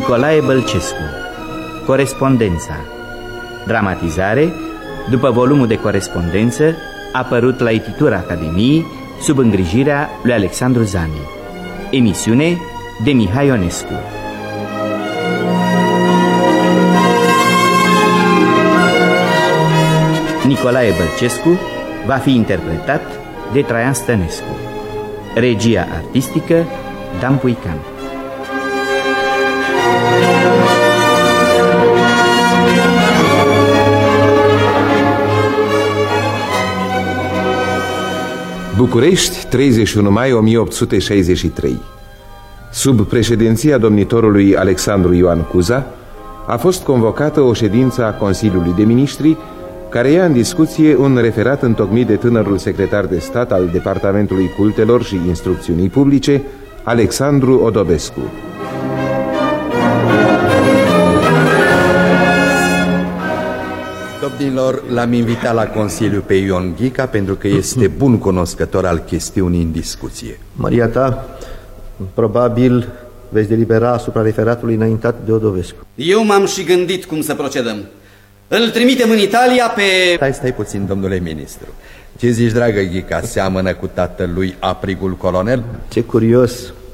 Nicolae Bălcescu. Corespondența. Dramatizare după volumul de corespondență apărut la Editura Academiei sub îngrijirea lui Alexandru Zani. Emisiune de Mihai Ionescu. Nicolae Bălcescu va fi interpretat de Traian Stănescu. Regia artistică Dan Puican. București, 31 mai 1863. Sub președinția domnitorului Alexandru Ioan Cuza a fost convocată o ședință a Consiliului de Ministri care ia în discuție un referat întocmit de tânărul secretar de stat al Departamentului Cultelor și Instrucțiunii Publice, Alexandru Odobescu. Domnilor, l-am invitat la Consiliu pe Ion Ghica pentru că este bun cunoscător al chestiunii în discuție. Maria ta, probabil veți delibera asupra referatului înaintat de Odobescu. Eu m-am și gândit cum să procedăm. Îl trimitem în Italia pe... Stai puțin, domnule ministru. Ce zici, dragă Ghica, seamănă cu tatălui aprigul colonel? Ce curios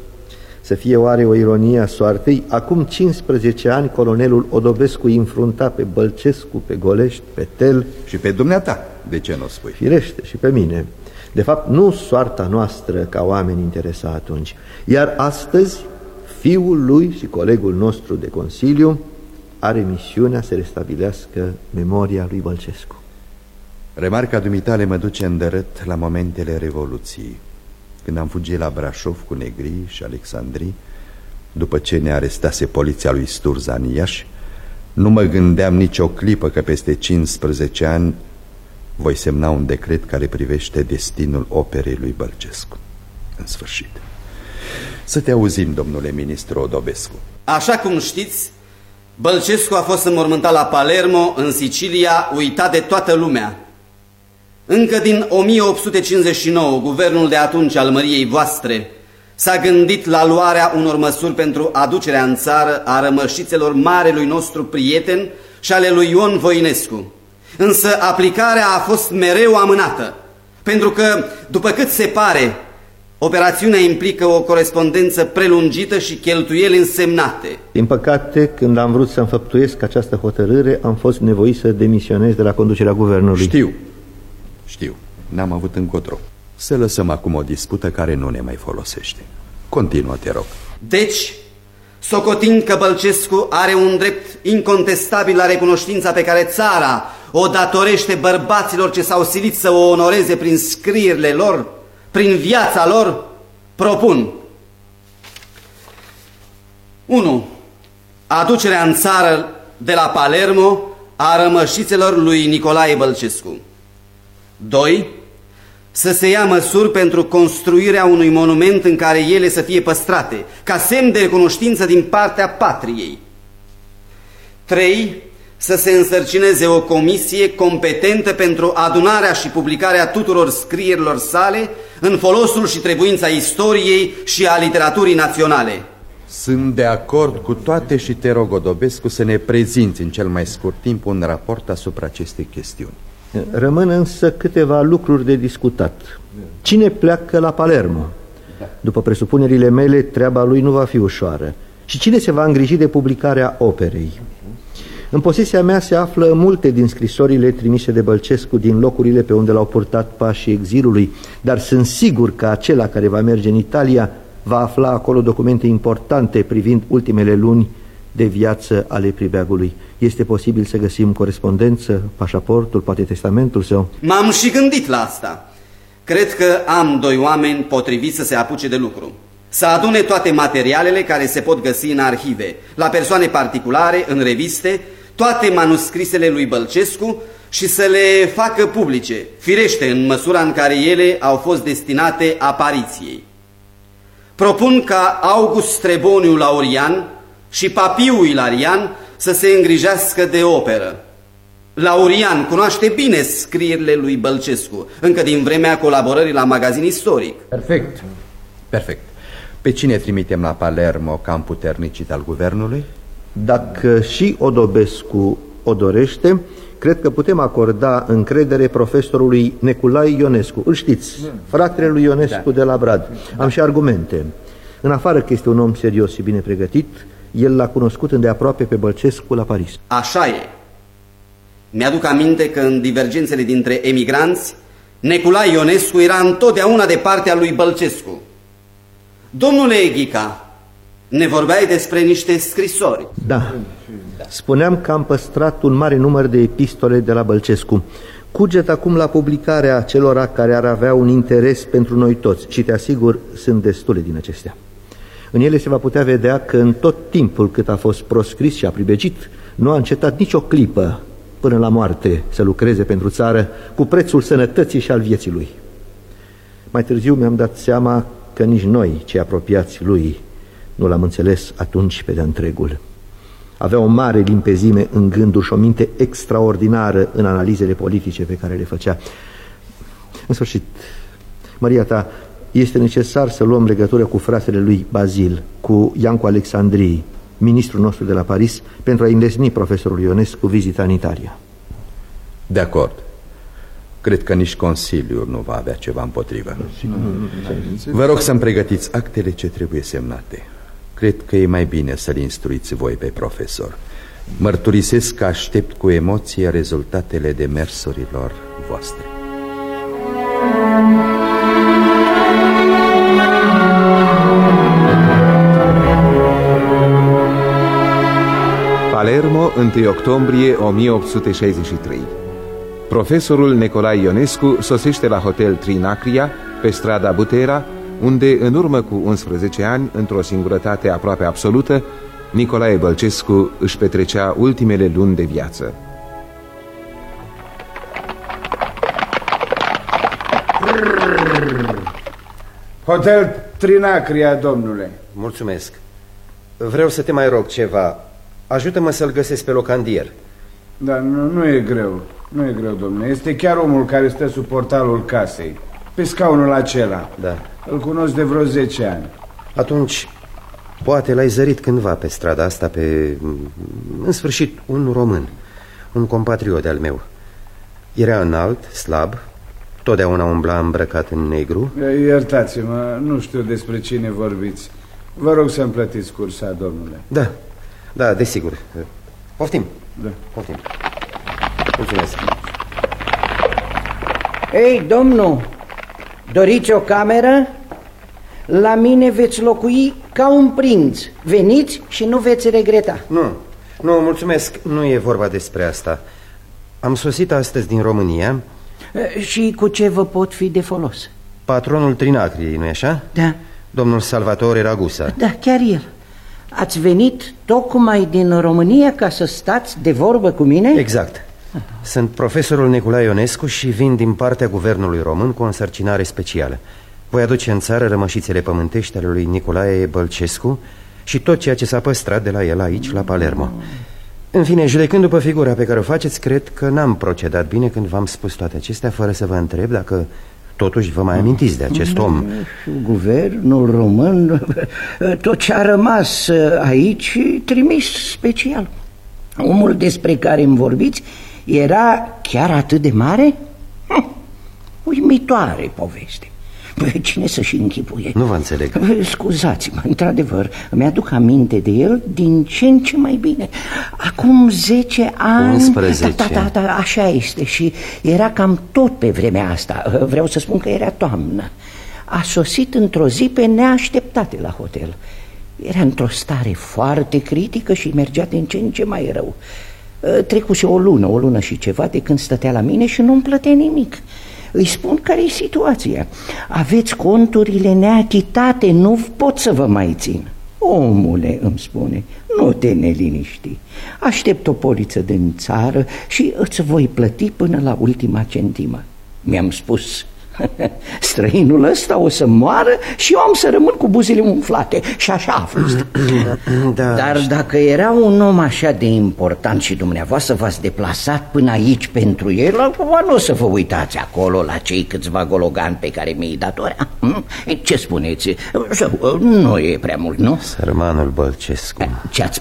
să fie oare o ironie a soartei. Acum 15 ani colonelul Odobescu îi înfrunta pe Bălcescu, pe Golești, pe Tel. Și pe dumneata, de ce nu spui? Firește, și pe mine. De fapt, nu soarta noastră ca oameni interesa atunci. Iar astăzi, fiul lui și colegul nostru de Consiliu are misiunea să restabilească memoria lui Bălcescu. Remarca dumitale mă duce îndărât la momentele Revoluției, când am fugit la Brașov cu Negri și Alexandrii, după ce ne arestase poliția lui Sturza în Iași. Nu mă gândeam nicio clipă că peste 15 ani voi semna un decret care privește destinul operei lui Bălcescu. În sfârșit. Să te auzim, domnule ministru Odobescu. Așa cum știți, Bălcescu a fost înmormântat la Palermo, în Sicilia, uitat de toată lumea. Încă din 1859, guvernul de atunci al măriei voastre s-a gândit la luarea unor măsuri pentru aducerea în țară a rămășițelor marelui nostru prieten și ale lui Ion Voinescu. Însă aplicarea a fost mereu amânată, pentru că, după cât se pare, operațiunea implică o corespondență prelungită și cheltuieli însemnate. Din păcate, când am vrut să înfăptuiesc această hotărâre, am fost nevoit să demisionez de la conducerea guvernului. Știu, n-am avut încotro. Să lăsăm acum o dispută care nu ne mai folosește. Continuă, te rog. Deci, socotind că Bălcescu are un drept incontestabil la recunoștința pe care țara o datorește bărbaților ce s-au silit să o onoreze prin scrierile lor, prin viața lor, propun 1. Aducerea în țară de la Palermo a rămășițelor lui Nicolae Bălcescu. 2. Să se ia măsuri pentru construirea unui monument în care ele să fie păstrate, ca semn de recunoștință din partea patriei. 3. Să se însărcineze o comisie competentă pentru adunarea și publicarea tuturor scrierilor sale în folosul și trebuința istoriei și a literaturii naționale. Sunt de acord cu toate și te rog, Odobescu, să ne prezinți în cel mai scurt timp un raport asupra acestei chestiuni. Rămân însă câteva lucruri de discutat. Cine pleacă la Palermo? După presupunerile mele, treaba lui nu va fi ușoară. Și cine se va îngriji de publicarea operei? În posesia mea se află multe din scrisorile trimise de Bălcescu din locurile pe unde l-au purtat pașii exilului, dar sunt sigur că acela care va merge în Italia va afla acolo documente importante privind ultimele luni de viață ale pribeagului. Este posibil să găsim corespondență, pașaportul, poate testamentul său? M-am și gândit la asta. Cred că am 2 oameni potriviți să se apuce de lucru. Să adune toate materialele care se pot găsi în arhive, la persoane particulare, în reviste, toate manuscrisele lui Bălcescu și să le facă publice, firește în măsura în care ele au fost destinate apariției. Propun ca August Treboniu Laurian și Papiu Ilarian să se îngrijească de operă. Laurian cunoaște bine scrierile lui Bălcescu, încă din vremea colaborării la Magazin Istoric. Perfect. Pe cine trimitem la Palermo ca împuternicit al guvernului? Dacă și Odobescu o dorește, cred că putem acorda încredere profesorului Neculai Ionescu. Îl știți, fratele lui Ionescu de la Brad. Am și argumente. În afară că este un om serios și bine pregătit, el l-a cunoscut îndeaproape pe Bălcescu la Paris. Așa e. Mi-aduc aminte că în divergențele dintre emigranți, Neculai Ionescu era întotdeauna de partea lui Bălcescu. Domnule Ghica, ne vorbeai despre niște scrisori. Da. Spuneam că am păstrat un mare număr de epistole de la Bălcescu. Cuget acum la publicarea celora care ar avea un interes pentru noi toți și te asigur, sunt destule din acestea. În ele se va putea vedea că în tot timpul cât a fost proscris și a pribegit, nu a încetat nicio clipă până la moarte să lucreze pentru țară cu prețul sănătății și al vieții lui. Mai târziu mi-am dat seama că nici noi, cei apropiați lui, nu l-am înțeles atunci pe de-a întregul. Avea o mare limpezime în gânduri și o minte extraordinară în analizele politice pe care le făcea. În sfârșit, Maria ta, este necesar să luăm legătură cu fratele lui Bazil, cu Iancu Alexandrii, ministrul nostru de la Paris, pentru a înlesni profesorul Ionescu vizita în Italia. De acord. Cred că nici Consiliul nu va avea ceva împotrivă. Vă rog să-mi pregătiți actele ce trebuie semnate. Cred că e mai bine să-l instruiți voi pe profesor. Mărturisesc că aștept cu emoție rezultatele demersurilor voastre. Palermo, 1 octombrie 1863. Profesorul Neculai Ionescu sosește la hotel Trinacria, pe strada Butera, unde, în urmă cu 11 ani, într-o singurătate aproape absolută, Nicolae Bălcescu își petrecea ultimele luni de viață. Hotel Trinacria, domnule. Mulțumesc. Vreau să te mai rog ceva. Ajută-mă să-l găsesc pe locandier. Dar nu e greu. Nu e greu, domnule. Este chiar omul care stă sub portalul casei, pe scaunul acela. Da. Îl cunosc de vreo 10 ani. Atunci, poate l-ai zărit cândva pe strada asta pe... În sfârșit, un român, un compatriot al meu. Era înalt, slab, totdeauna umbla îmbrăcat în negru. Iertați-mă, nu știu despre cine vorbiți. Vă rog să-mi plătiți cursa, domnule. Da, desigur. Poftim. Da. Poftim. Mulțumesc. Ei, domnul, doriți o cameră? La mine veți locui ca un prinț. Veniți și nu veți regreta. Nu, mulțumesc, nu e vorba despre asta. Am sosit astăzi din România. Și cu ce vă pot fi de folos? Patronul Trinacriei, nu-i așa? Da. Domnul Salvatore Ragusa. Da, chiar el. Ați venit tocmai din România ca să stați de vorbă cu mine? Exact. Sunt profesorul Neculai Ionescu și vin din partea guvernului român cu o însărcinare specială. Voi aduce în țară rămășițele pământești ale lui Nicolae Bălcescu și tot ceea ce s-a păstrat de la el aici, la Palermo. În fine, judecând după figura pe care o faceți, cred că n-am procedat bine când v-am spus toate acestea, fără să vă întreb dacă totuși vă mai amintiți de acest om. Guvernul român, tot ce a rămas aici, trimis special. Omul despre care îmi vorbiți era chiar atât de mare? Uimitoare poveste. Cine să-și închipuie? Nu vă înțeleg. Scuzați-mă, într-adevăr, mi-aduc aminte de el din ce în ce mai bine. Acum 10 ani... 11. Da, așa este. Și era cam tot pe vremea asta. Vreau să spun că era toamnă. A sosit într-o zi pe neașteptate la hotel. Era într-o stare foarte critică și mergea din ce în ce mai rău. Trecuse o lună și ceva de când stătea la mine și nu-mi plătea nimic. Îi spun care e situația. Aveți conturile neachitate, nu pot să vă mai țin. Omule, îmi spune, nu te neliniști. Aștept o poliță din țară și îți voi plăti până la ultima centimă. Mi-am spus, străinul ăsta o să moară și eu am să rămân cu buzele umflate. Și așa a fost. Dar dacă era un om așa de important și dumneavoastră v-ați deplasat până aici pentru el, nu o să vă uitați acolo la cei câțiva gologani pe care mi-i datorea. Ce spuneți? Nu e prea mult, nu? Sărmanul Bălcescu. Ce ați spus?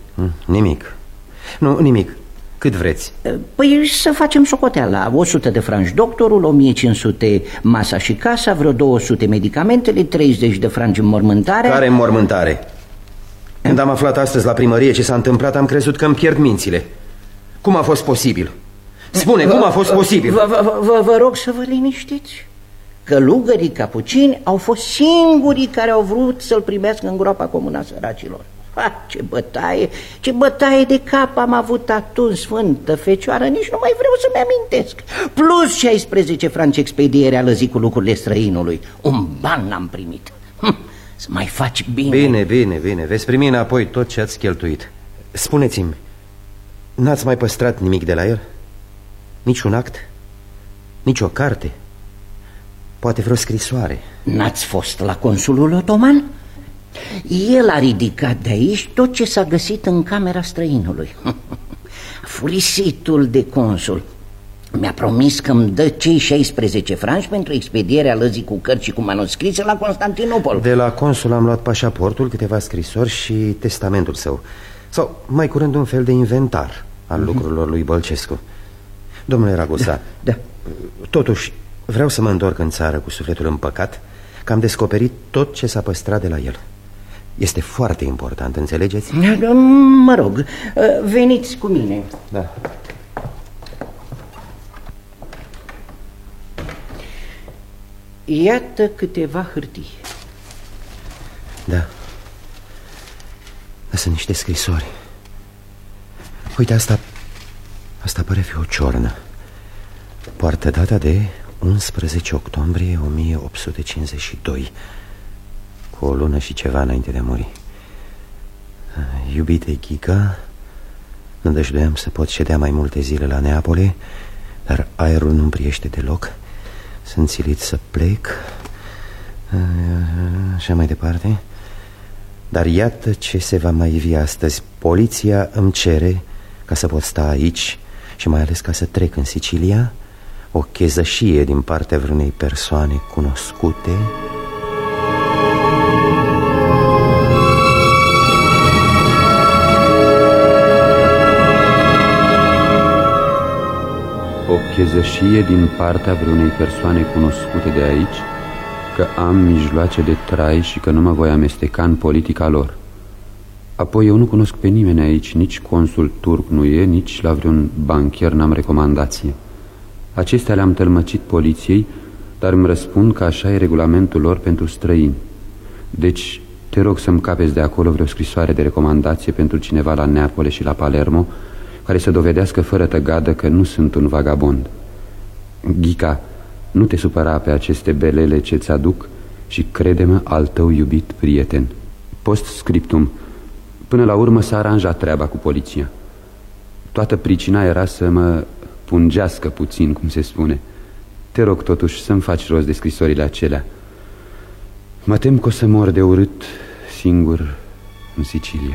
Nimic. Nu, nimic. Cât vreți? Păi să facem socoteala. 100 de franci doctorul, 1500 masa și casa, vreo 200 medicamentele, 30 de franci înmormântare. Care înmormântare? Când am aflat astăzi la primărie ce s-a întâmplat, am crezut că îmi pierd mințile. Cum a fost posibil? Spune, cum a fost posibil? Vă rog să vă liniștiți. Călugării capucini au fost singurii care au vrut să-l primească în groapa comuna săracilor. Ce bătaie de cap am avut atunci, Sfântă Fecioară, nici nu mai vreau să-mi amintesc. Plus 16 franci expediere a lăzit cu lucrurile străinului. Un ban n-am primit. Să mai faci bine. Bine, veți primi înapoi tot ce ați cheltuit. Spuneți-mi, n-ați mai păstrat nimic de la el? Niciun act? Nici o carte? Poate vreo scrisoare? N-ați fost la consulul otoman? El a ridicat de aici tot ce s-a găsit în camera străinului. Furisitul de consul mi-a promis că îmi dă cei 16 franci pentru expedierea lăzii cu cărți și cu manuscrise la Constantinopol. De la consul am luat pașaportul, câteva scrisori și testamentul său. Sau mai curând un fel de inventar al lucrurilor lui Bălcescu. Domnule Ragusa, da. Totuși vreau să mă întorc în țară cu sufletul împăcat, că am descoperit tot ce s-a păstrat de la el. Este foarte important, înțelegeți? Mă rog, veniți cu mine. Da. Iată câteva hârtii. Da. Sunt niște scrisori. Uite, asta pare fi o ciornă. Poartă data de 11 octombrie 1852, cu o lună și ceva înainte de a muri. Iubite Ghica, nădăjduiam să pot ședea mai multe zile la Neapole, dar aerul nu-mi priește deloc. Sunt silit să plec. Așa mai departe. Dar iată ce se va mai ivi astăzi. Poliția îmi cere ca să pot sta aici și mai ales ca să trec în Sicilia o chezășie din partea vreunei persoane cunoscute. O chezășie din partea vreunei persoane cunoscute de aici, că am mijloace de trai și că nu mă voi amesteca în politica lor. Apoi eu nu cunosc pe nimeni aici, nici consul turc nu e, nici la vreun bancher n-am recomandație. Acestea le-am tălmăcit poliției, dar îmi răspund că așa e regulamentul lor pentru străini. Deci te rog să-mi capeți de acolo vreo scrisoare de recomandație pentru cineva la Neapole și la Palermo, care să dovedească fără tăgadă că nu sunt un vagabond. Ghica, nu te supăra pe aceste belele ce-ți aduc și crede-mă, al tău iubit prieten. Post scriptum. Până la urmă s-a aranjat treaba cu poliția. Toată pricina era să mă pungească puțin, cum se spune. Te rog totuși să-mi faci rost de scrisorile acelea. Mă tem că o să mor de urât singur în Sicilia.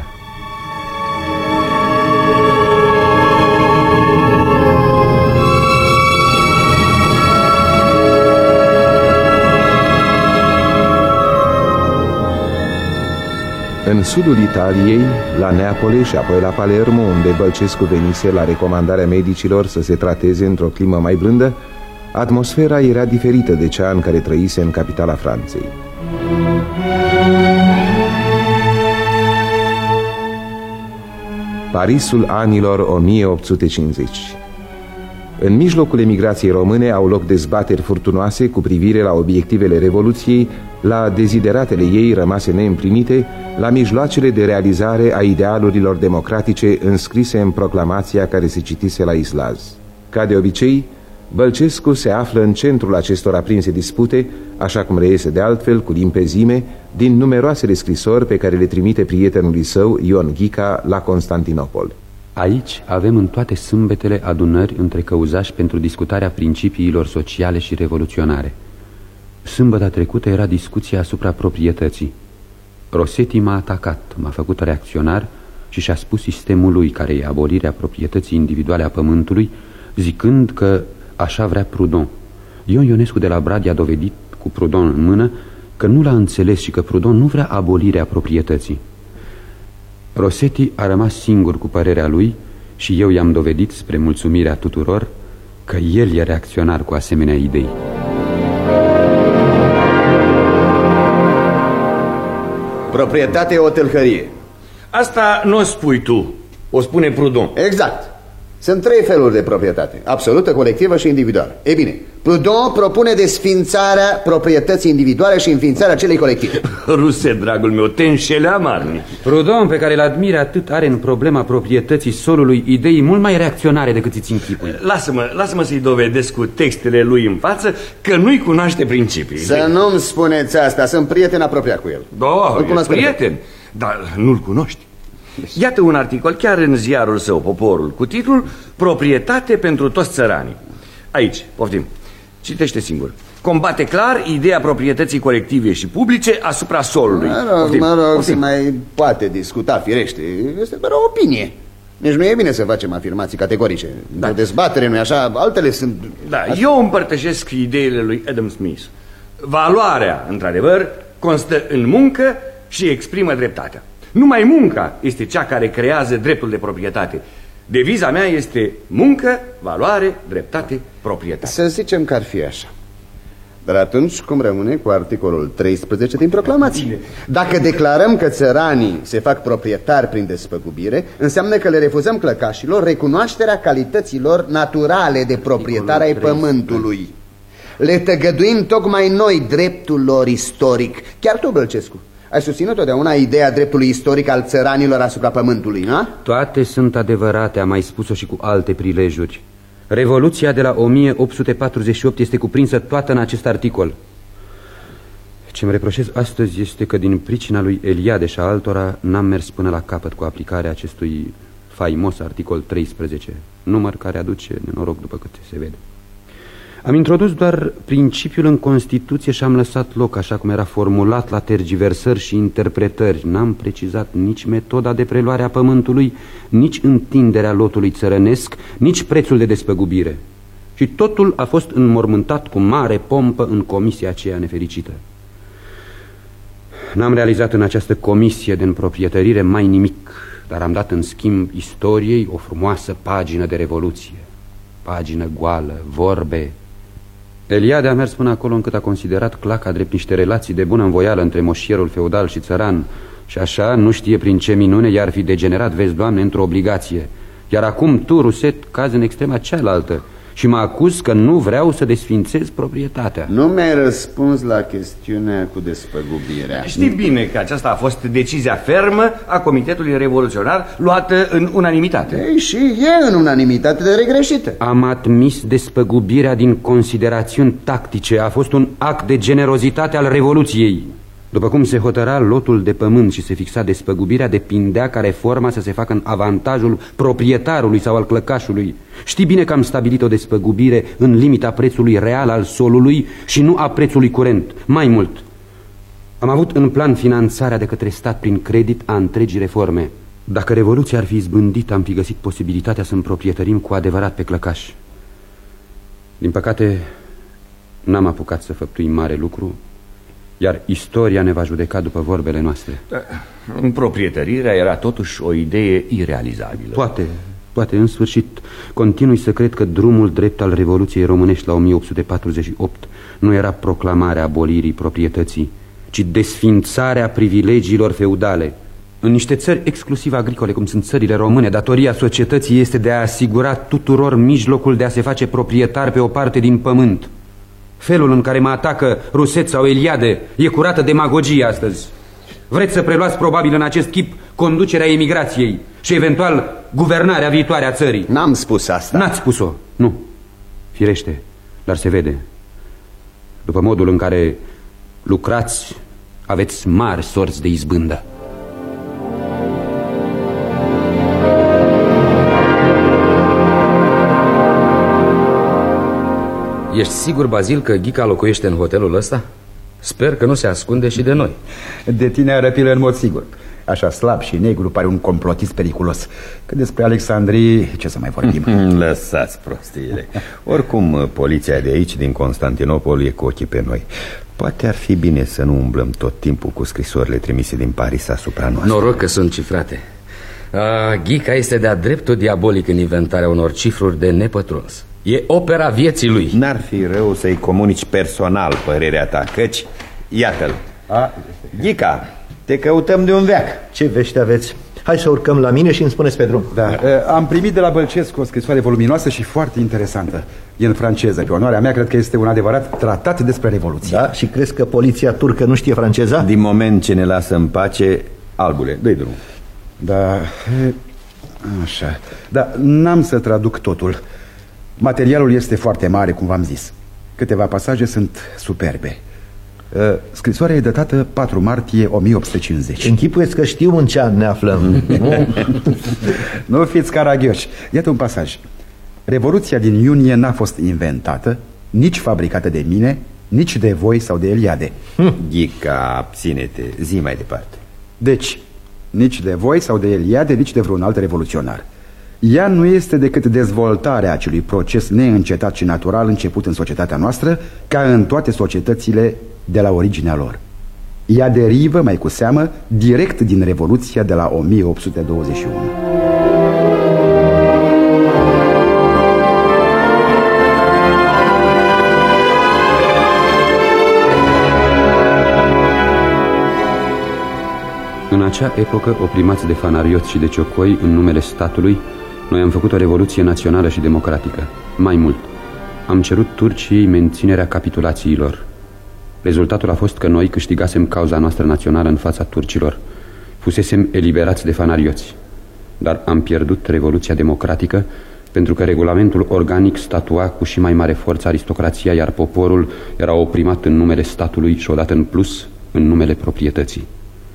În sudul Italiei, la Neapole și apoi la Palermo, unde Bălcescu venise la recomandarea medicilor să se trateze într-o climă mai blândă, atmosfera era diferită de cea în care trăise în capitala Franței. Parisul anilor 1850. În mijlocul emigrației române au loc dezbateri furtunoase cu privire la obiectivele Revoluției, la dezideratele ei rămase neîmplinite, la mijloacele de realizare a idealurilor democratice înscrise în proclamația care se citise la Islaz. Ca de obicei, Bălcescu se află în centrul acestor aprinse dispute, așa cum reiese de altfel cu limpezime din numeroasele scrisori pe care le trimite prietenului său, Ion Ghica, la Constantinopol. Aici avem în toate sâmbetele adunări între căuzași pentru discutarea principiilor sociale și revoluționare. Sâmbăta trecută era discuția asupra proprietății. Rosetti m-a atacat, m-a făcut reacționar și și-a spus sistemul lui, care e abolirea proprietății individuale a pământului, zicând că așa vrea Proudhon. Ion Ionescu de la Brad i-a dovedit cu Proudhon în mână că nu l-a înțeles și că Proudhon nu vrea abolirea proprietății. Rossetti a rămas singur cu părerea lui și eu i-am dovedit, spre mulțumirea tuturor, că el e reacționar cu asemenea idei. Proprietatea e o tâlhărie. Asta nu o spui tu, o spune Proudhon. Exact. Sunt 3 feluri de proprietate: absolută, colectivă și individuală. Ei bine, Proudhon propune desfințarea proprietății individuale și înființarea celei colective. Ruse, dragul meu, te înșele amarnic. Proudhon, pe care îl admiri atât, are în problema proprietății solului idei mult mai reacționare decât îți închipui. Lasă-mă să-i dovedesc cu textele lui în față că nu-i cunoaște principii. Să nu-mi spuneți asta, sunt prieten apropiat cu el. Da, prieten, dar nu-l cunoști. Iată un articol chiar în ziarul său, Poporul, cu titlul Proprietate pentru toți țăranii. Aici, poftim, citește singur. Combate clar ideea proprietății colective și publice asupra solului. Mă rog, se mai poate discuta, firește. Este doar o opinie. Deci nu e bine să facem afirmații categorice. Da. O dezbatere, nu-i așa? Altele sunt... Da, eu împărtășesc ideile lui Adam Smith. Valoarea, într-adevăr, constă în muncă și exprimă dreptatea. Numai munca este cea care creează dreptul de proprietate. Deviza mea este muncă, valoare, dreptate, proprietate. Să zicem că ar fi așa. Dar atunci cum rămâne cu articolul 13 din proclamație? Dacă declarăm că țăranii se fac proprietari prin despăgubire, înseamnă că le refuzăm clăcașilor recunoașterea calităților naturale de proprietare ai pământului. Le tăgăduim tocmai noi dreptul lor istoric. Chiar tu, Bălcescu, ai susținut totdeauna ideea dreptului istoric al țăranilor asupra pământului, nu? Toate sunt adevărate, am mai spus-o și cu alte prilejuri. Revoluția de la 1848 este cuprinsă toată în acest articol. Ce-mi reproșez astăzi este că din pricina lui Eliade și a altora n-am mers până la capăt cu aplicarea acestui faimos articol 13, număr care aduce nenoroc după cât se vede. Am introdus doar principiul în Constituție și am lăsat loc, așa cum era formulat, la tergiversări și interpretări. N-am precizat nici metoda de preluare a pământului, nici întinderea lotului țărănesc, nici prețul de despăgubire. Și totul a fost înmormântat cu mare pompă în comisia aceea nefericită. N-am realizat în această comisie de împroprietărire mai nimic, dar am dat în schimb istoriei o frumoasă pagină de revoluție. Pagină goală, vorbe. Eliade a mers până acolo încât a considerat claca drept niște relații de bună învoială între moșierul feudal și țăran. Și așa, nu știe prin ce minune, i-ar fi degenerat, vezi, Doamne, într-o obligație. Iar acum tu, Ruset, cazi în extrema cealaltă și mă acuz că nu vreau să desfințez proprietatea. Nu mi-ai răspuns la chestiunea cu despăgubirea. Știi bine că aceasta a fost decizia fermă a Comitetului Revoluționar, luată în unanimitate. Ei, și e în unanimitate de regreșită. Am admis despăgubirea din considerațiuni tactice. A fost un act de generozitate al Revoluției. După cum se hotăra lotul de pământ și se fixa despăgubirea, depindea ca reforma să se facă în avantajul proprietarului sau al clăcașului. Știi bine că am stabilit o despăgubire în limita prețului real al solului și nu a prețului curent. Mai mult, am avut în plan finanțarea de către stat prin credit a întregii reforme. Dacă Revoluția ar fi izbândit, am fi găsit posibilitatea să împroprietărim cu adevărat pe clăcaș. Din păcate, n-am apucat să făptuim mare lucru, iar istoria ne va judeca după vorbele noastre. Împroprietărirea era totuși o idee irealizabilă. Poate, în sfârșit, continui să cred că drumul drept al Revoluției românești la 1848 nu era proclamarea abolirii proprietății, ci desfințarea privilegiilor feudale. În niște țări exclusiv agricole, cum sunt țările române, datoria societății este de a asigura tuturor mijlocul de a se face proprietar pe o parte din pământ. Felul în care mă atacă Ruset sau Eliade e curată demagogie astăzi. Vreți să preluați probabil în acest chip conducerea emigrației și eventual guvernarea viitoare a țării. N-am spus asta. N-ați spus-o, nu. Firește, dar se vede. După modul în care lucrați, aveți mari sorți de izbândă. Ești sigur, Bazil, că Ghica locuiește în hotelul ăsta? Sper că nu se ascunde și de noi. De tine arăpilă în mod sigur. Așa slab și negru pare un complotist periculos. Că despre Alexandrii, ce să mai vorbim? Lăsați prostiile. Oricum, poliția de aici, din Constantinopol, e cu ochii pe noi. Poate ar fi bine să nu umblăm tot timpul cu scrisorile trimise din Paris asupra noastră. Noroc că sunt cifrate. Ghica este de-a dreptul diabolic în inventarea unor cifruri de nepătruns. E opera vieții lui. N-ar fi rău să-i comunici personal părerea ta, căci, iată-l. Ghica, te căutăm de un veac. Ce vești aveți? Hai să urcăm la mine și îmi spuneți pe drum. Da, am primit de la Bălcescu o scrisoare voluminoasă și foarte interesantă. E în franceză, pe onoarea mea cred că este un adevărat tratat despre Revoluție. Da? Și crezi că poliția turcă nu știe franceza? Din moment ce ne lasă în pace, albule, dă-i drum. Da, așa. Da, n-am să traduc totul. Materialul este foarte mare, cum v-am zis. Câteva pasaje sunt superbe. Scrisoarea e datată 4 martie 1850. Închipuieți că știu în ce an ne aflăm. Nu fiți caragioși. Iată un pasaj. Revoluția din iunie n-a fost inventată, nici fabricată de mine, nici de voi sau de Eliade. Ghica, abține-te, zi mai departe. Deci, nici de voi sau de Eliade, nici de vreun alt revoluționar. Ea nu este decât dezvoltarea acelui proces neîncetat și natural început în societatea noastră, ca în toate societățile de la originea lor. Ea derivă, mai cu seamă, direct din Revoluția de la 1821. În acea epocă, oprimați de fanarioți și de ciocoi în numele statului, noi am făcut o revoluție națională și democratică. Mai mult, am cerut Turciei menținerea capitulațiilor. Rezultatul a fost că noi câștigasem cauza noastră națională în fața turcilor. Fusesem eliberați de fanarioți. Dar am pierdut revoluția democratică pentru că regulamentul organic statua cu și mai mare forță aristocrația, iar poporul era oprimat în numele statului și odată în plus în numele proprietății.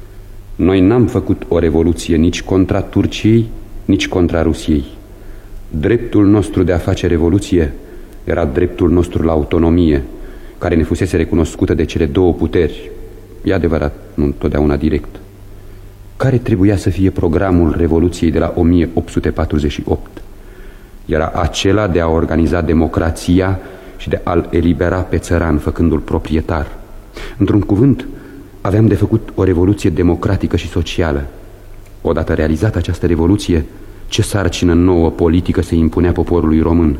Noi n-am făcut o revoluție nici contra Turciei, nici contra Rusiei. Dreptul nostru de a face revoluție era dreptul nostru la autonomie, care ne fusese recunoscută de cele două puteri. E adevărat, nu întotdeauna direct. Care trebuia să fie programul Revoluției de la 1848? Era acela de a organiza democrația și de a-l elibera pe țăran, făcându-l proprietar. Într-un cuvânt, aveam de făcut o revoluție democratică și socială. Odată realizată această revoluție, ce sarcină nouă politică se impunea poporului român?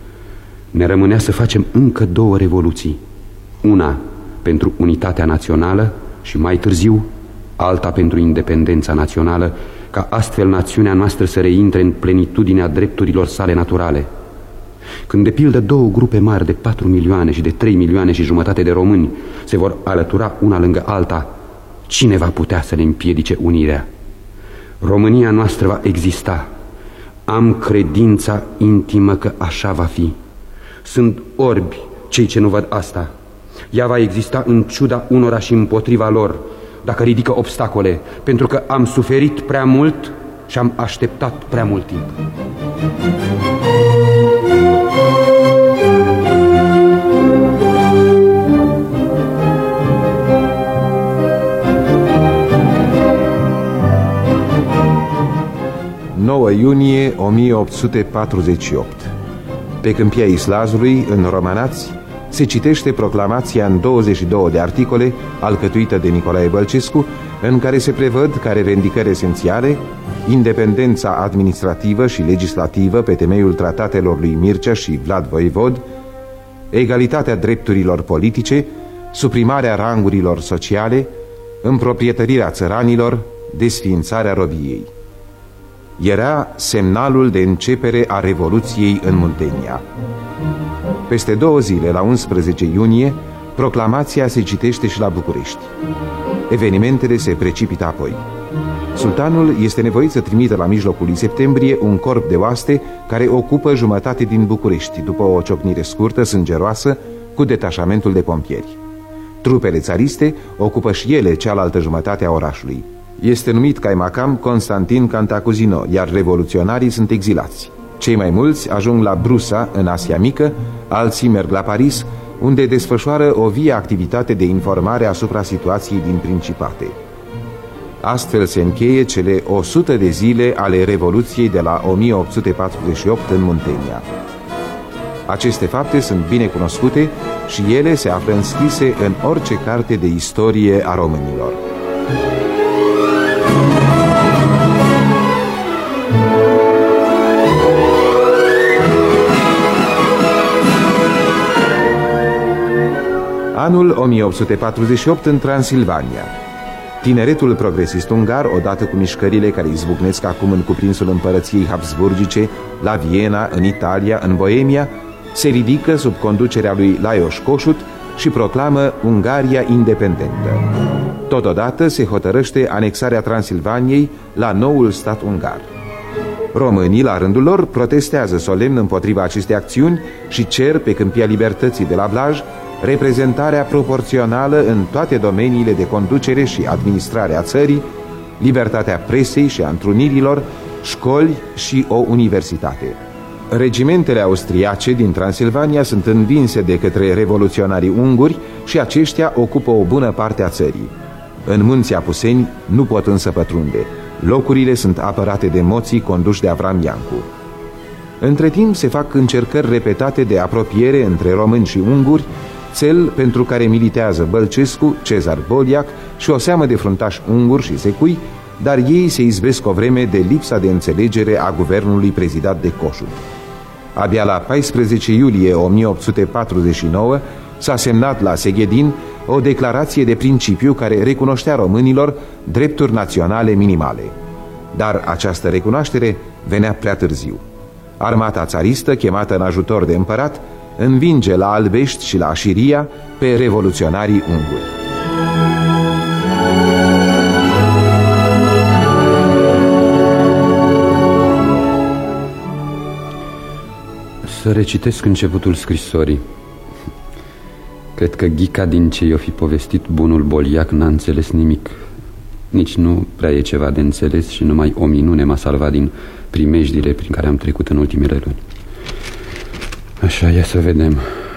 Ne rămânea să facem încă două revoluții. Una pentru unitatea națională și mai târziu alta pentru independența națională, ca astfel națiunea noastră să reintre în plenitudinea drepturilor sale naturale. Când de pildă două grupe mari de 4 milioane și de 3 milioane și jumătate de români se vor alătura una lângă alta, cine va putea să le împiedice unirea? România noastră va exista. Am credința intimă că așa va fi. Sunt orbi cei ce nu văd asta. Ea va exista în ciuda unora și împotriva lor, dacă ridică obstacole, pentru că am suferit prea mult și am așteptat prea mult timp. Iunie 1848. Pe câmpia Islazului, în Romanați, se citește proclamația în 22 de articole, alcătuită de Nicolae Bălcescu, în care se prevăd ca revendicări esențiale independența administrativă și legislativă pe temeiul tratatelor lui Mircea și Vlad Voivod, egalitatea drepturilor politice, suprimarea rangurilor sociale, împroprietărirea țăranilor, desființarea robiei. Era semnalul de începere a Revoluției în Muntenia. Peste 2 zile, la 11 iunie, proclamația se citește și la București. Evenimentele se precipită apoi. Sultanul este nevoit să trimită la mijlocul lui septembrie un corp de oaste care ocupă jumătate din București, după o ciocnire scurtă, sângeroasă, cu detașamentul de pompieri. Trupele țariste ocupă și ele cealaltă jumătate a orașului. Este numit caimakam Constantin Cantacuzino, iar revoluționarii sunt exilați. Cei mai mulți ajung la Brusa, în Asia Mică, alții merg la Paris, unde desfășoară o vie activitate de informare asupra situației din Principate. Astfel se încheie cele 100 de zile ale Revoluției de la 1848 în Muntenia. Aceste fapte sunt bine cunoscute și ele se află înscrise în orice carte de istorie a românilor. Anul 1848 în Transilvania. Tineretul progresist ungar, odată cu mișcările care izbucnesc acum în cuprinsul împărăției habsburgice, la Viena, în Italia, în Boemia, se ridică sub conducerea lui Lajos Kossuth și proclamă Ungaria independentă. Totodată se hotărăște anexarea Transilvaniei la noul stat ungar. Românii, la rândul lor, protestează solemn împotriva acestei acțiuni și cer pe Câmpia Libertății de la Blaj reprezentarea proporțională în toate domeniile de conducere și administrare a țării, libertatea presei și a întrunirilor, școli și o universitate. Regimentele austriace din Transilvania sunt învinse de către revoluționarii unguri și aceștia ocupă o bună parte a țării. În munții Apuseni nu pot însă pătrunde. Locurile sunt apărate de moții conduși de Avram Iancu. Între timp se fac încercări repetate de apropiere între români și unguri, cel pentru care militează Bălcescu, Cezar Boliac și o seamă de fruntași unguri și secui, dar ei se izbesc o vreme de lipsa de înțelegere a guvernului prezidat de Kossuth. Abia la 14 iulie 1849 s-a semnat la Seghedin o declarație de principiu care recunoștea românilor drepturi naționale minimale. Dar această recunoaștere venea prea târziu. Armata țaristă, chemată în ajutor de împărat, învinge la Albești și la Șiria pe revoluționarii unguri. Să recitesc începutul scrisorii. Cred că Ghica, din ce i-o fi povestit bunul Boliac, n-a înțeles nimic. Nici nu prea e ceva de înțeles și numai o minune m-a salvat din primejdile prin care am trecut în ultimele luni. Așa, ia să vedem.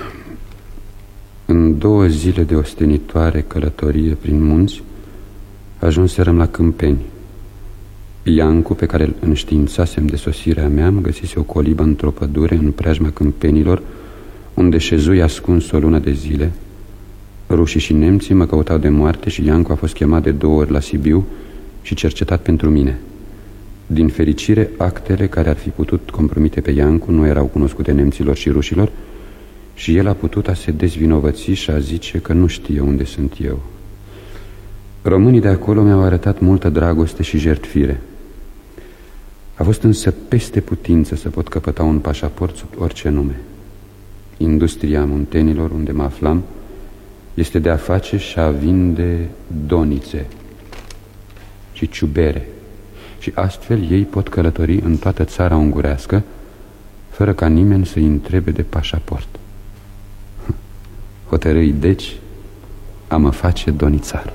În 2 zile de ostenitoare călătorie prin munți ajunserăm la Câmpeni. Iancu, pe care îl înștiințasem de sosirea mea, îmi găsise o colibă într-o pădure în preajma Câmpenilor, unde șezui ascuns o lună de zile. Rușii și nemții mă căutau de moarte și Iancu a fost chemat de 2 ori la Sibiu și cercetat pentru mine. Din fericire, actele care ar fi putut compromite pe Iancu nu erau cunoscute nemților și rușilor și el a putut a se dezvinovăți și a zice că nu știe unde sunt eu. Românii de acolo mi-au arătat multă dragoste și jertfire. A fost însă peste putință să pot căpăta un pașaport sub orice nume. Industria muntenilor, unde mă aflam, este de a face și a vinde donițe și ciubere, și astfel ei pot călători în toată țara ungurească fără ca nimeni să-i întrebe de pașaport. Hotărâi deci a mă face donițar.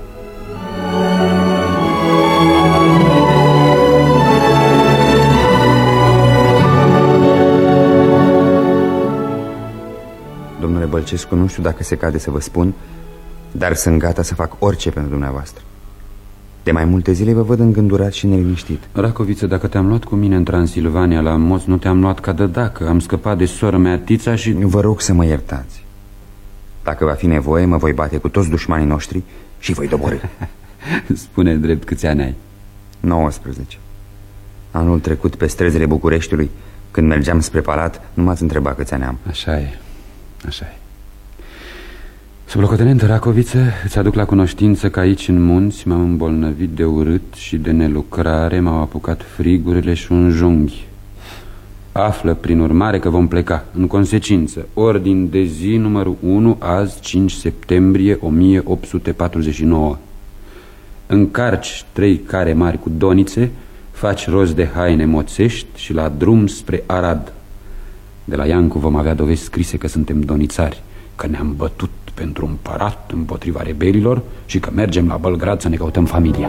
Domnule Bălcescu, nu știu dacă se cade să vă spun, dar sunt gata să fac orice pentru dumneavoastră. De mai multe zile vă văd îngândurat și neliniștit. Racoviță, dacă te-am luat cu mine în Transilvania la Moț, nu te-am luat ca de dacă. Am scăpat de sora mea Tița și... Vă rog să mă iertați. Dacă va fi nevoie, mă voi bate cu toți dușmanii noștri și voi doborî. Spune drept, câți ani ai? 19. Anul trecut, pe străzile Bucureștiului, când mergeam spre palat, nu m-ați întrebat câți ani am. Așa e, așa e. Sublocotenent Racoviță, îți aduc la cunoștință că aici în munți m-am îmbolnăvit de urât și de nelucrare, m-au apucat frigurile și un junghi. Află prin urmare că vom pleca. În consecință, ordin de zi numărul 1, azi 5 septembrie 1849. Încarci 3 care mari cu donițe, faci rost de haine moțești și la drum spre Arad. De la Iancu vom avea dovezi scrise că suntem donițari, că ne-am bătut pentru împărat împotriva rebelilor și că mergem la Belgrad să ne căutăm familia.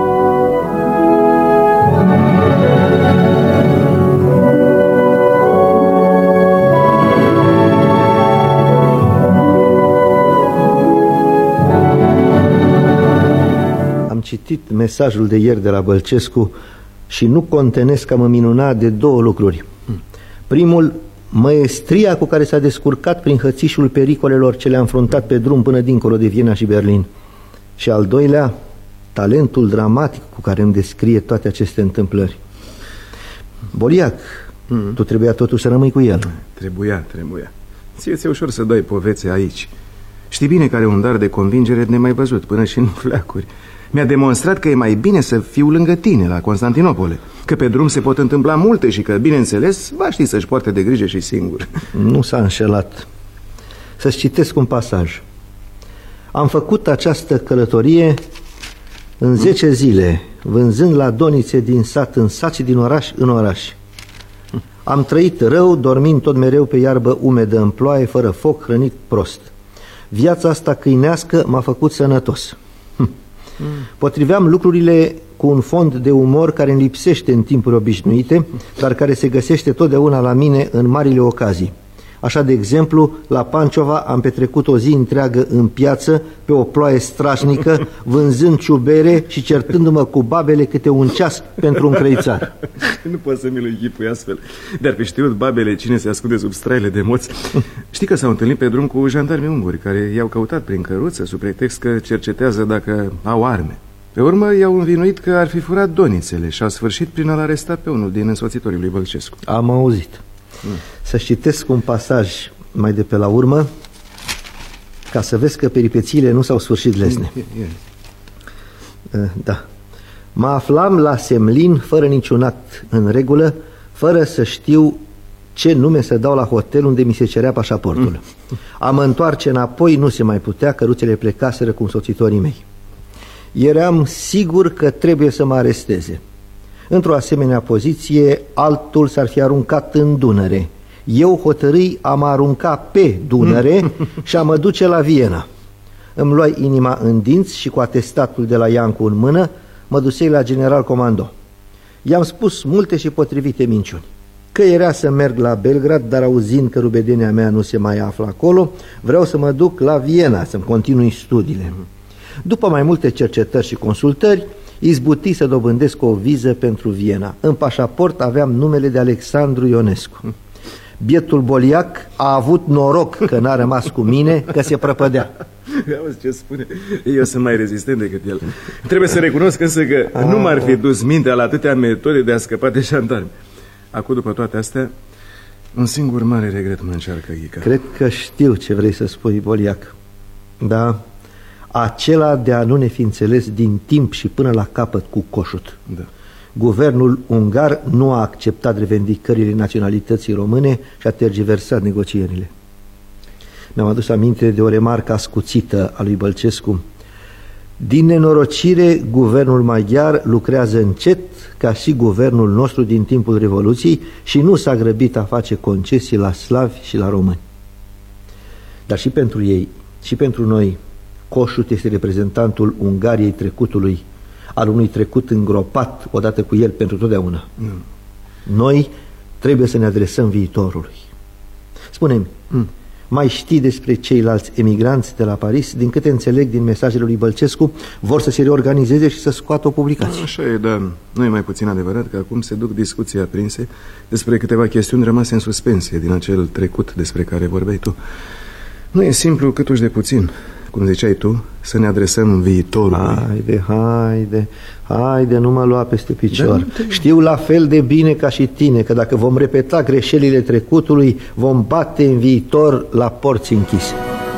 Am citit mesajul de ieri de la Bălcescu și nu contenesc a mă minuna de 2 lucruri. Primul, măestria cu care s-a descurcat prin hățișul pericolelor ce le-a înfruntat pe drum până dincolo de Viena și Berlin. Și al doilea, talentul dramatic cu care îmi descrie toate aceste întâmplări. Boliac, tu trebuia totuși să rămâi cu el. Trebuia. Ție-ți e ușor să dai povețe aici. Știi bine că are un dar de convingere nemai văzut, până și în fleacuri. Mi-a demonstrat că e mai bine să fiu lângă tine la Constantinopole, că pe drum se pot întâmpla multe și că, bineînțeles, va ști să-și poarte de grijă și singur. Nu s-a înșelat. Să-ți citesc un pasaj. Am făcut această călătorie în 10 zile, vânzând la donițe din sat în sat și din oraș în oraș. Am trăit rău, dormind tot mereu pe iarbă umedă, în ploaie, fără foc, hrănit prost. Viața asta câinească m-a făcut sănătos. Potriveam lucrurile cu un fond de umor care îmi lipsește în timpuri obișnuite, dar care se găsește totdeauna la mine în marile ocazii. Așa, de exemplu, la Panciova am petrecut o zi întreagă în piață, pe o ploaie strașnică, vânzând ciubere și certându-mă cu babele câte un ceas pentru un crăițar. Nu pot să mi-l închipui astfel. Dar pe știut babele cine se ascunde sub straile de moți. Știi că s-au întâlnit pe drum cu jandarmi unguri, care i-au căutat prin căruță sub pretext că cercetează dacă au arme. Pe urmă i-au învinuit că ar fi furat donițele și au sfârșit prin a-l aresta pe unul din însoțitorii lui Bălcescu. Am auzit. Să citesc un pasaj mai de pe la urmă, ca să vezi că peripețiile nu s-au sfârșit lesne. Da. Mă aflam la Semlin fără niciun act în regulă, fără să știu ce nume să dau la hotel unde mi se cerea pașaportul. A mă întoarce înapoi nu se mai putea, căruțele plecaseră cu însoțitorii mei. Eram sigur că trebuie să mă aresteze. Într-o asemenea poziție, altul s-ar fi aruncat în Dunăre. Eu hotărâi a mă arunca pe Dunăre și a mă duce la Viena. Îmi luai inima în dinți și cu atestatul de la Iancu în mână mă dusei la general comando. I-am spus multe și potrivite minciuni. Că era să merg la Belgrad, dar auzind că rubedenia mea nu se mai află acolo, vreau să mă duc la Viena să-mi continui studiile. După mai multe cercetări și consultări, izbuti să dobândesc o viză pentru Viena. În pașaport aveam numele de Alexandru Ionescu. Bietul boliac a avut noroc că n-a rămas cu mine, că se prăpădea. Auzi ce spune? Eu sunt mai rezistent decât el. Trebuie să recunosc însă că nu m-ar fi dus mintea la atâtea metode de a scăpa de jandarmi. Acum, după toate astea, un singur mare regret mă încearcă, Ghica. Cred că știu ce vrei să spui, boliac. Da, acela de a nu ne fi înțeles din timp și până la capăt cu Coșut. Da. Guvernul ungar nu a acceptat revendicările naționalității române și a tergiversat negocierile. Mi-am adus aminte de o remarcă ascuțită a lui Bălcescu. Din nenorocire, guvernul maghiar lucrează încet, ca și guvernul nostru din timpul Revoluției, și nu s-a grăbit a face concesii la slavi și la români. Dar și pentru ei, și pentru noi, Coșut este reprezentantul Ungariei trecutului, al unui trecut îngropat odată cu el pentru totdeauna. Noi trebuie să ne adresăm viitorului. Spune-mi, mai știi despre ceilalți emigranți de la Paris? Din câte înțeleg din mesajele lui Bălcescu, vor să se reorganizeze și să scoată o publicație. Așa e, dar nu e mai puțin adevărat că acum se duc discuții aprinse despre câteva chestiuni rămase în suspensie din acel trecut despre care vorbeai tu. Nu e simplu câtuși de puțin, cum ziceai tu, să ne adresăm viitorului. Haide, nu mă lua peste picior. Știu la fel de bine ca și tine că dacă vom repeta greșelile trecutului, vom bate în viitor la porți închise.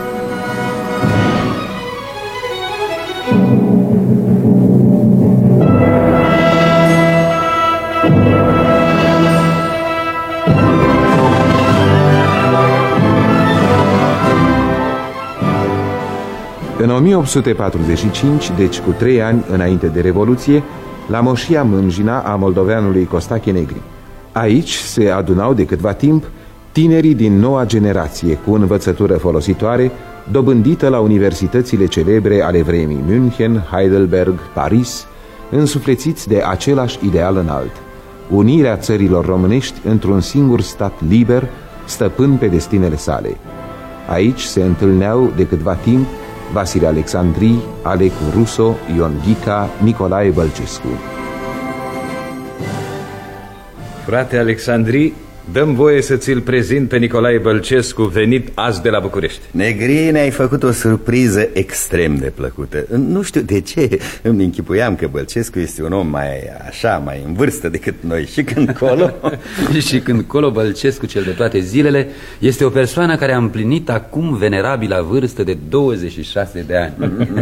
În 1845, deci cu 3 ani înainte de Revoluție, la Moșia Mânjina a moldoveanului Costache Negri. Aici se adunau de câtva timp tinerii din noua generație cu învățătură folositoare, dobândită la universitățile celebre ale vremii München, Heidelberg, Paris, însuflețiți de același ideal înalt: unirea țărilor românești într-un singur stat liber, stăpân pe destinele sale. Aici se întâlneau de câtva timp Vasile Alexandri, Alecu Russo, Ion Ghica, Nicolae Bălcescu. Frate Alexandri, Dăm voie să ți-l prezint pe Nicolae Bălcescu, venit azi de la București. Negri, ne-ai făcut o surpriză extrem de plăcută. Nu știu de ce îmi închipuiam că Bălcescu este un om mai în vârstă decât noi. Și când colo... Și când colo Bălcescu, cel de toate zilele, este o persoană care a împlinit acum venerabila vârstă de 26 de ani.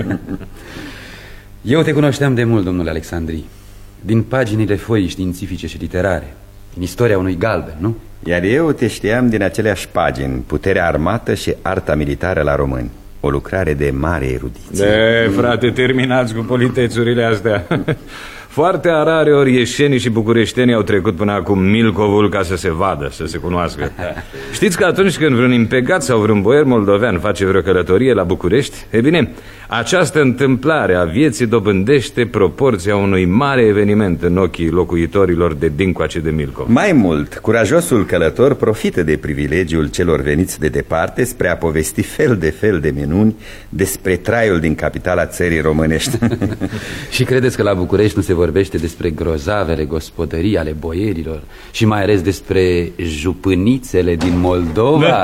Eu te cunoșteam de mult, domnule Alexandri, din paginile foii științifice și literare, din istoria unui galben, nu? Iar eu te știam din aceleași pagini, Puterea armată și arta militară la români. O lucrare de mare erudiție. Frate, terminați cu politețurile astea. Foarte rare ori ieșenii și bucureștenii au trecut până acum Milcovul ca să se vadă, să se cunoască. Știți că atunci când vreun impegat sau vreun boier moldovean face vreo călătorie la București, e bine, această întâmplare a vieții dobândește proporția unui mare eveniment în ochii locuitorilor de dincoace de Milcov. Mai mult, curajosul călător profită de privilegiul celor veniți de departe spre a povesti fel de minuni despre traiul din capitala țării românești. Și credeți că la București nu se vorbește despre grozavele gospodării ale boierilor și mai ales despre jupânițele din Moldova?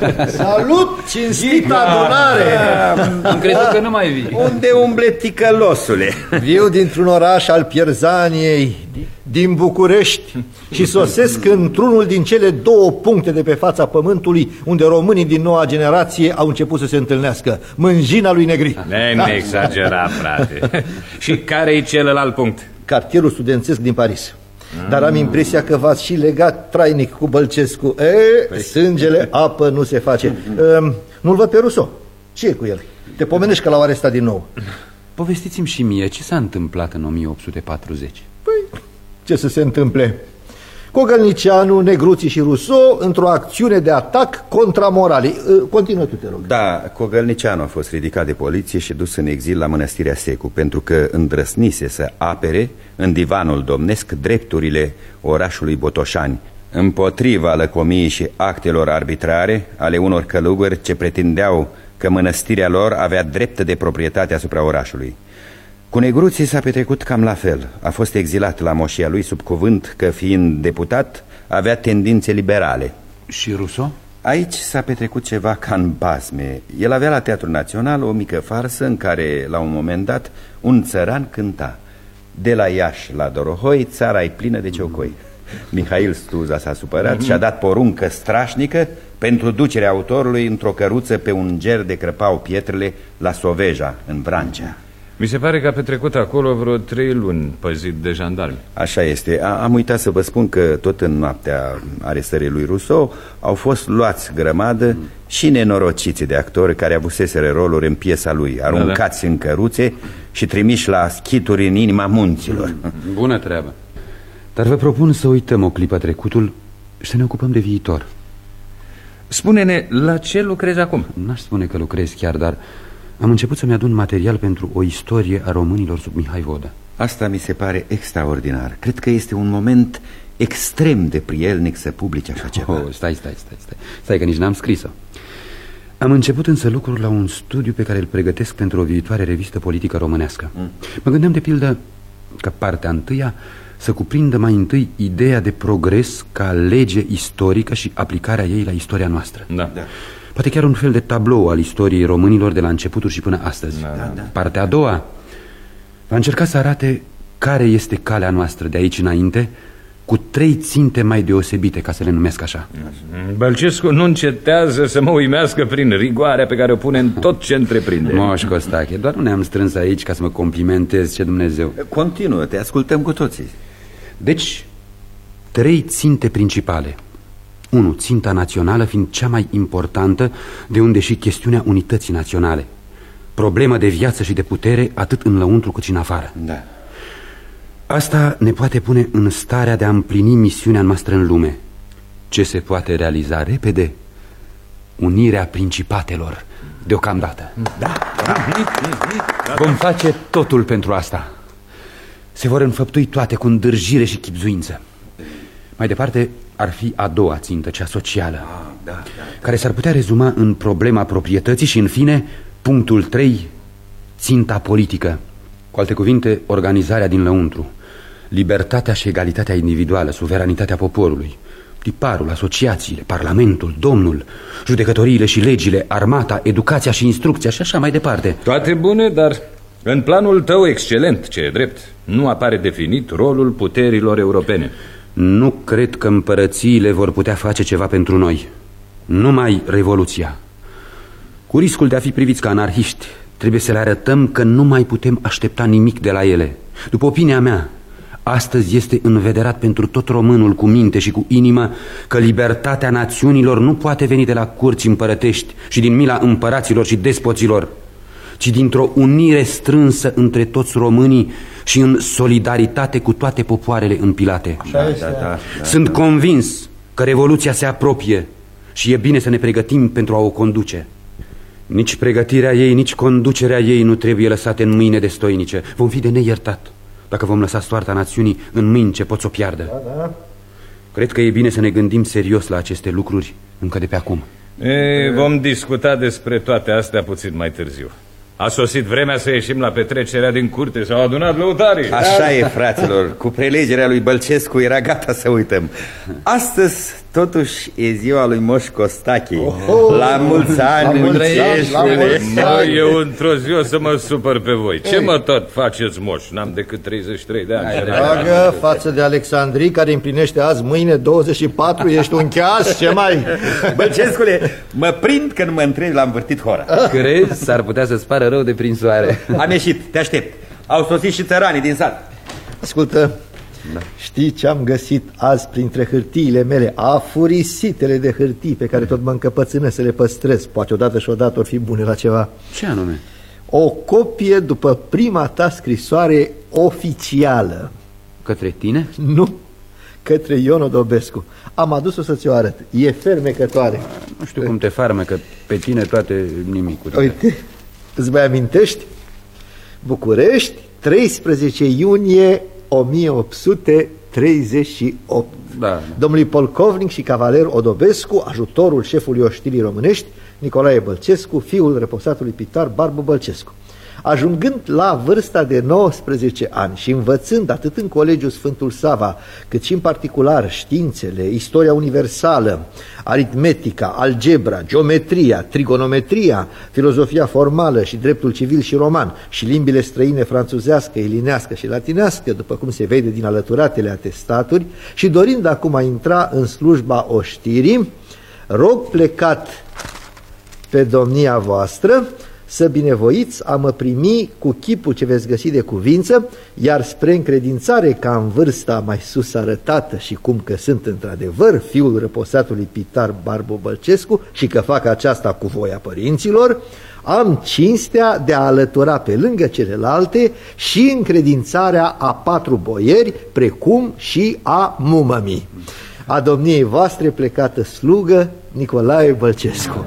Salut, cinstită adunare! Am crezut că nu mai vii. Unde umble ticălosule? Viu dintr-un oraș al Pierzaniei, din București, și sosesc într-unul din cele două puncte de pe fața pământului unde românii din noua generație au început să se întâlnească, Mânjina lui Negri. Nu exagera, frate. Și care e celălalt punct? Cartierul studențesc din Paris. Dar am impresia că v-ați și legat trainic cu Bălcescu. Sângele apă nu se face. Nu-l văd pe Rousseau. Ce e cu el? Te pomenești că l-au arestat din nou. Povestiți-mi și mie ce s-a întâmplat în 1840. Păi, ce să se întâmple? Cogălnicianu, Negruții și Rousseau într-o acțiune de atac contra moralei. Continuă tu, te rog. Da, Cogălnicianu a fost ridicat de poliție și dus în exil la mănăstirea Secu, pentru că îndrăsnise să apere în divanul domnesc drepturile orașului Botoșani, împotriva lăcomiei și actelor arbitrare ale unor călugări ce pretindeau că mănăstirea lor avea drept de proprietate asupra orașului. Cu Negruții s-a petrecut cam la fel. A fost exilat la moșia lui sub cuvânt că, fiind deputat, avea tendințe liberale. Și Rousseau? Aici s-a petrecut ceva ca în basme. El avea la Teatrul Național o mică farsă în care, la un moment dat, un țăran cânta: de la Iași la Dorohoi, țara e plină de ciocoi. Mihail Stuza s-a supărat și a dat poruncă strașnică pentru ducerea autorului într-o căruță pe un ger de crăpau pietrele la Soveja, în Vrancea. Mi se pare că a petrecut acolo vreo 3 luni păzit de jandarmi. Așa este. Am uitat să vă spun că tot în noaptea arestării lui Rousseau au fost luați grămadă și nenorociții de actori care avuseseră roluri în piesa lui, aruncați în căruțe și trimiși la schituri în inima munților. Bună treabă. Dar vă propun să uităm o clipă trecutul și să ne ocupăm de viitor. Spune-ne, la ce lucrezi acum? N-aș spune că lucrez chiar, dar am început să-mi adun material pentru o istorie a românilor sub Mihai Vodă. Asta mi se pare extraordinar. Cred că este un moment extrem de prielnic să publici așa ceva. Stai că nici n-am scris-o. Am început însă lucrul la un studiu pe care îl pregătesc pentru o viitoare revistă politică românească. Mă gândeam de pildă că partea întâia să cuprindă mai întâi ideea de progres ca lege istorică și aplicarea ei la istoria noastră. Da. Poate chiar un fel de tablou al istoriei românilor de la începuturi și până astăzi. Partea a doua va încerca să arate care este calea noastră de aici înainte, cu 3 ținte mai deosebite, ca să le numesc așa. Bălcescu nu încetează să mă uimească prin rigoarea pe care o pune în tot ce întreprinde. Moș Costache, doar nu ne-am strâns aici ca să mă complimentez, ce Dumnezeu. Continuă, te ascultăm cu toții. Deci, 3 ținte principale. 1. Ținta națională fiind cea mai importantă, de unde și chestiunea unității naționale. Problemă de viață și de putere atât în lăuntru cât și în afară. Da. Asta ne poate pune în starea de a împlini misiunea noastră în lume. Ce se poate realiza repede? Unirea principatelor, deocamdată. Vom face totul pentru asta. Se vor înfăptui toate cu îndârjire și chibzuință. Mai departe ar fi a doua țintă, cea socială, care s-ar putea rezuma în problema proprietății și, în fine, punctul 3, ținta politică. Cu alte cuvinte, organizarea din lăuntru, libertatea și egalitatea individuală, suveranitatea poporului, tiparul, asociațiile, parlamentul, domnul, judecătoriile și legile, armata, educația și instrucția și așa mai departe. Toate bune, dar în planul tău excelent, ce e drept, nu apare definit rolul puterilor europene. Nu cred că împărățiile vor putea face ceva pentru noi. Numai revoluția. Cu riscul de a fi priviți ca anarhiști, trebuie să le arătăm că nu mai putem aștepta nimic de la ele. După opinia mea, astăzi este învederat pentru tot românul cu minte și cu inimă că libertatea națiunilor nu poate veni de la curți împărătești și din mila împăraților și despoților, ci dintr-o unire strânsă între toți românii și în solidaritate cu toate popoarele împilate. Sunt convins că revoluția se apropie și e bine să ne pregătim pentru a o conduce. Nici pregătirea ei, nici conducerea ei nu trebuie lăsate în mâini destoinice. Vom fi de neiertat dacă vom lăsa soarta națiunii în mâini ce pot să o piardă. Cred că e bine să ne gândim serios la aceste lucruri încă de pe acum. Vom discuta despre toate astea puțin mai târziu. A sosit vremea să ieșim la petrecerea din curte. S-au adunat lăutarii. Așa e, fraților. Cu prelegerea lui Bălcescu era gata să uităm. Astăzi, totuși, e ziua lui Moș Costache. La mulți ani, mulțeșule. Eu într-o zi o să mă supăr pe voi. Ce mă tot faceți, moș? N-am decât 33 de ani. Dragă, față de Alexandrii, care împlinește azi, mâine 24, ești un cheas, ce mai... Bălcescule, mă prind când mă întrebi la învârtit hora. Crezi? S-ar putea să-ți pară rău de prin soare. Am ieșit, te aștept. Au sosit și țăranii din sat. Ascultă, știi ce am găsit azi printre hârtiile mele, afurisitele de hârtii pe care tot mă încăpățână să le păstrez? Poate odată și odată or fi bune la ceva. Ce anume? O copie după prima ta scrisoare oficială. Către tine? Nu, către Ion Odobescu. Am adus-o să ți-o arăt. E fermecătoare. Nu știu cum te farmecă pe tine toate nimicurile. Uite, îți mai amintești? București, 13 iunie 1838. Da. Domnului polcovnic și cavaler Odobescu, ajutorul șefului oștirii românești, Nicolae Bălcescu, fiul reposatului pitar Barbu Bălcescu. Ajungând la vârsta de 19 ani și învățând atât în Colegiul Sfântul Sava, cât și în particular științele, istoria universală, aritmetica, algebra, geometria, trigonometria, filozofia formală și dreptul civil și roman și limbile străine franțuzească, elinească și latinească, după cum se vede din alăturatele atestaturi, și dorind acum a intra în slujba oștirii, rog plecat pe domnia voastră să binevoiți a mă primi cu chipul ce veți găsi de cuvință, iar spre încredințare ca în vârsta mai sus arătată și cum că sunt într-adevăr fiul reposatului pitar Barbu Bălcescu și că fac aceasta cu voia părinților, am cinstea de a alătura pe lângă celelalte și încredințarea a 4 boieri, precum și a mumămii. A domniei voastre plecată slugă, Nicolae Bălcescu.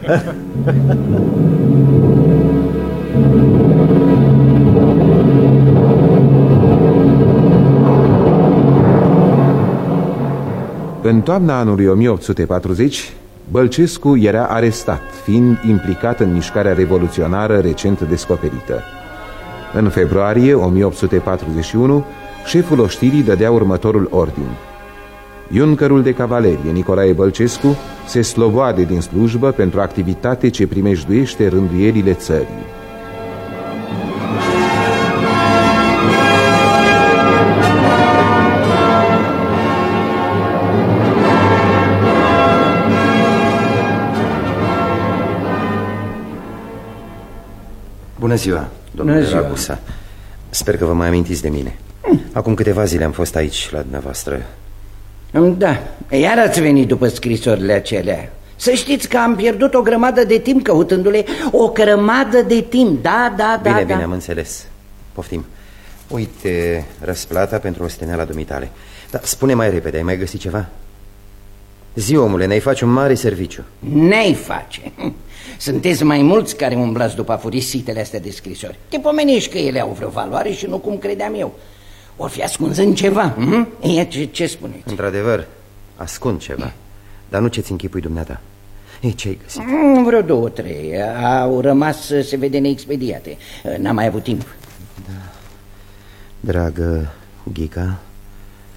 În toamna anului 1840, Bălcescu era arestat, fiind implicat în mișcarea revoluționară recent descoperită. În februarie 1841, șeful oștirii dădea următorul ordin. Iuncărul de cavalerie Nicolae Bălcescu se sloboade din slujbă pentru activitate ce primejduiește rânduielile țării. Bună ziua, domnule Ragusa. Sper că vă mai amintiți de mine. Acum câteva zile am fost aici la dumneavoastră. Da, iar ați venit după scrisorile acelea. Să știți că am pierdut o grămadă de timp căutându-le. O grămadă de timp, da. Bine, am înțeles. Poftim. Uite, răsplata pentru osteneala dumitale. Dar spune mai repede, ai mai găsit ceva? Zi, omule, ne-ai face un mare serviciu. Ne-ai face. Sunteți mai mulți care umblați după afurisitele astea de scrisori. Te pomenești că ele au vreo valoare și nu cum credeam eu. Or fi ascunzând ceva. Ce spuneți? Într-adevăr, ascund ceva. Dar nu ce-ți închipui dumneata. Ce-ai găsit? Vreo 2, 3. Au rămas, se vede, neexpediate. N-am mai avut timp. Da. Dragă Ghica,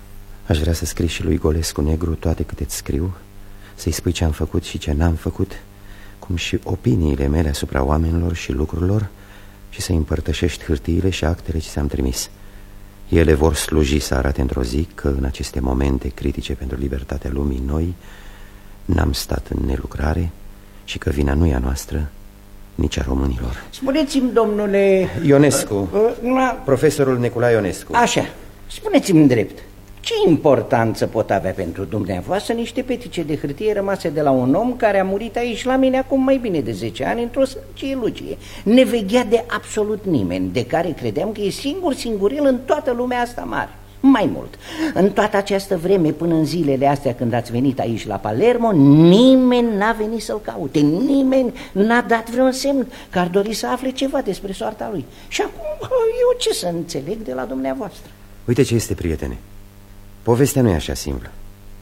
Aș vrea să scrii și lui Golescu Negru toate câte îți scriu, să-i spui ce am făcut și ce n-am făcut, cum și opiniile mele asupra oamenilor și lucrurilor, și să-i împărtășești hârtiile și actele ce ți-am trimis. Ele vor sluji să arate într-o zi că în aceste momente critice pentru libertatea lumii noi n-am stat în nelucrare și că vina nu e a noastră, nici a românilor. Spuneți-mi, domnule... Ionescu, profesorul Nicolae Ionescu. Așa, spuneți-mi drept, ce importanță pot avea pentru dumneavoastră niște petice de hârtie rămase de la un om care a murit aici la mine acum mai bine de 10 ani într-o sărăcie lucie, nevegheat de absolut nimeni, de care credeam că e singurel în toată lumea asta mare? Mai mult, în toată această vreme, până în zilele astea când ați venit aici la Palermo, nimeni n-a venit să-l caute, nimeni n-a dat vreun semn că ar dori să afle ceva despre soarta lui. Și acum eu ce să înțeleg de la dumneavoastră? Uite ce este, prietene. Povestea nu e așa simplă.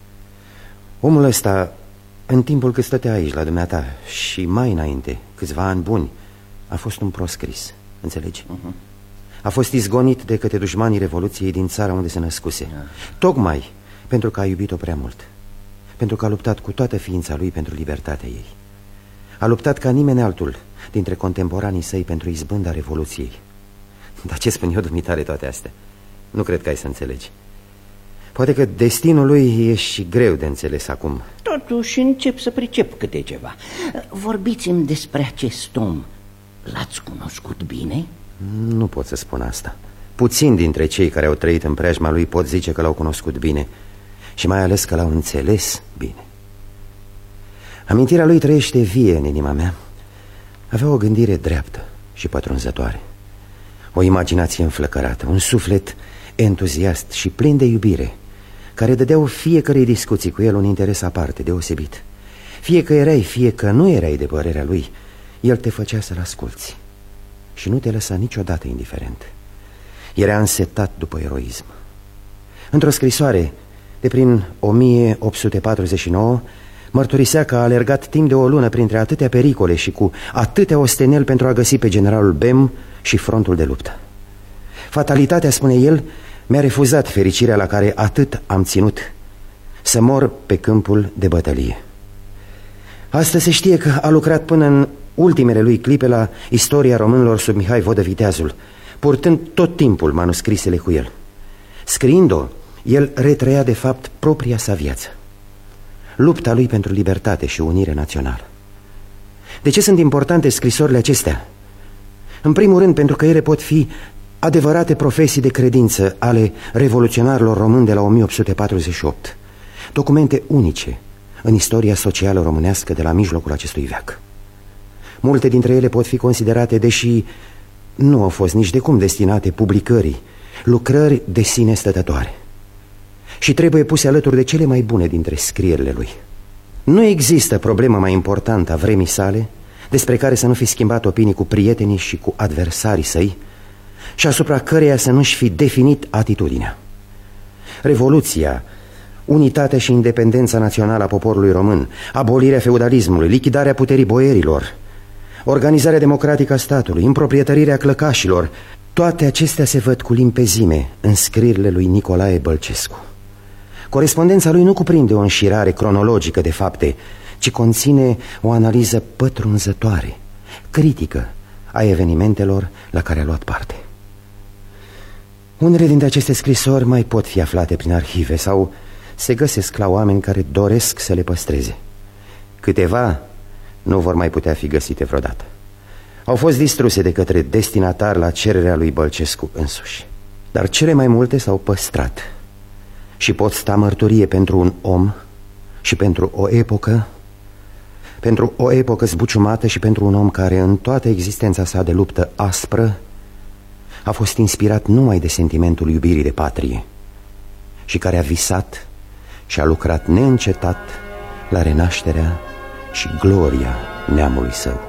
Omul ăsta, în timpul cât stătea aici la dumneata și mai înainte, câțiva ani buni, a fost un proscris, înțelegi? A fost izgonit de către dușmanii Revoluției din țara unde se născuse, tocmai pentru că a iubit-o prea mult, pentru că a luptat cu toată ființa lui pentru libertatea ei. A luptat ca nimeni altul dintre contemporanii săi pentru izbânda Revoluției. Dar ce spun eu dumitale toate astea? Nu cred că ai să înțelegi. Poate că destinul lui e și greu de înțeles acum. Totuși încep să pricep câte ceva. Vorbiți-mi despre acest om. L-ați cunoscut bine? Nu pot să spun asta. Puțini dintre cei care au trăit în preajma lui pot zice că l-au cunoscut bine, și mai ales că l-au înțeles bine. Amintirea lui trăiește vie în inima mea. Avea o gândire dreaptă și pătrunzătoare, o imaginație înflăcărată, un suflet entuziast și plin de iubire, care dădeau fiecărei discuții cu el un interes aparte, deosebit. Fie că erai, fie că nu erai de părerea lui, el te făcea să-l asculți și nu te lăsa niciodată indiferent. Era însetat după eroism. Într-o scrisoare de prin 1849 mărturisea că a alergat timp de o lună printre atâtea pericole și cu atâtea osteneli pentru a găsi pe generalul Bem și frontul de luptă. Fatalitatea, spune el, mi-a refuzat fericirea la care atât am ținut, să mor pe câmpul de bătălie. Astăzi se știe că a lucrat până în ultimele lui clipe la istoria românilor sub Mihai Vodă Viteazul, purtând tot timpul manuscrisele cu el. Scriind-o, el retrăia de fapt propria sa viață, lupta lui pentru libertate și unire națională. De ce sunt importante scrisorile acestea? În primul rând pentru că ele pot fi adevărate profesii de credință ale revoluționarilor români de la 1848, documente unice în istoria socială românească de la mijlocul acestui veac. Multe dintre ele pot fi considerate, deși nu au fost nici de cum destinate publicării, lucrări de sine stătătoare, și trebuie puse alături de cele mai bune dintre scrierile lui. Nu există problemă mai importantă a vremii sale despre care să nu fi schimbat opinii cu prietenii și cu adversarii săi și asupra căreia să nu-și fi definit atitudinea. Revoluția, unitatea și independența națională a poporului român, abolirea feudalismului, lichidarea puterii boierilor, organizarea democratică a statului, împroprietărirea clăcașilor, toate acestea se văd cu limpezime în scrierile lui Nicolae Bălcescu. Corespondența lui nu cuprinde o înșirare cronologică de fapte, ci conține o analiză pătrunzătoare, critică a evenimentelor la care a luat parte. Unele dintre aceste scrisori mai pot fi aflate prin arhive sau se găsesc la oameni care doresc să le păstreze. Câteva nu vor mai putea fi găsite vreodată. Au fost distruse de către destinatari la cererea lui Bălcescu însuși. Dar cele mai multe s-au păstrat și pot sta mărturie pentru un om și pentru o epocă zbuciumată și pentru un om care în toată existența sa de luptă aspră a fost inspirat numai de sentimentul iubirii de patrie și care a visat și a lucrat neîncetat la renașterea și gloria neamului său.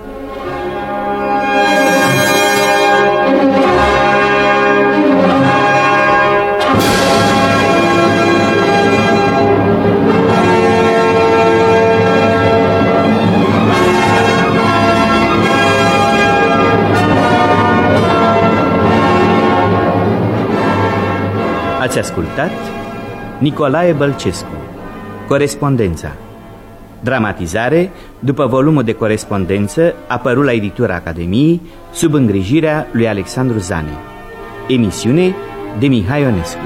Ați ascultat Nicolae Bălcescu, Corespondența. Dramatizare după volumul de corespondență apărut la editura Academiei sub îngrijirea lui Alexandru Zane. Emisiune de Mihai Ionescu.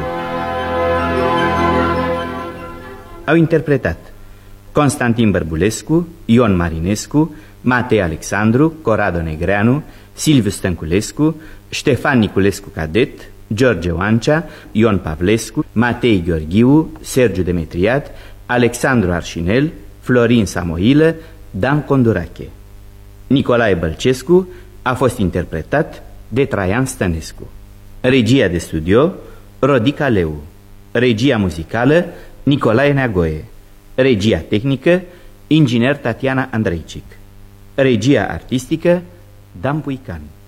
Au interpretat Constantin Bărbulescu, Ion Marinescu, Matei Alexandru, Corrado Negreanu, Silviu Stănculescu, Ștefan Niculescu Cadet, George Oancea, Ion Pavlescu, Matei Gheorghiu, Sergiu Demetriat, Alexandru Arșinel, Florin Samoilă, Dan Condurache. Nicolae Bălcescu a fost interpretat de Traian Stănescu. Regia de studio Rodica Leu. Regia muzicală Nicolae Neagoe. Regia tehnică inginer Tatiana Andreicic. Regia artistică Dan Puican.